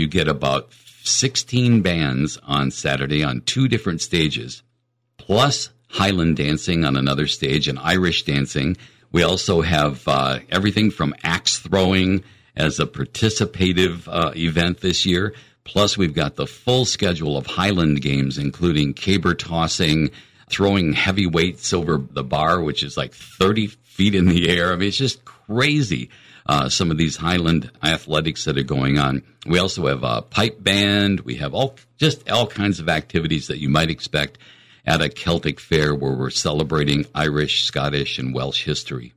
you get about 16 bands on Saturday on 2 different stages, plus Highland dancing on another stage and Irish dancing. We also have everything from axe throwing as a participative event this year. Plus, we've got the full schedule of Highland games, including caber tossing, throwing heavy weights over the bar, which is like 30 feet in the air. I mean, it's just crazy, some of these Highland athletics that are going on. We also have a pipe band. We have all kinds of activities that you might expect at a Celtic fair where we're celebrating Irish, Scottish, and Welsh history.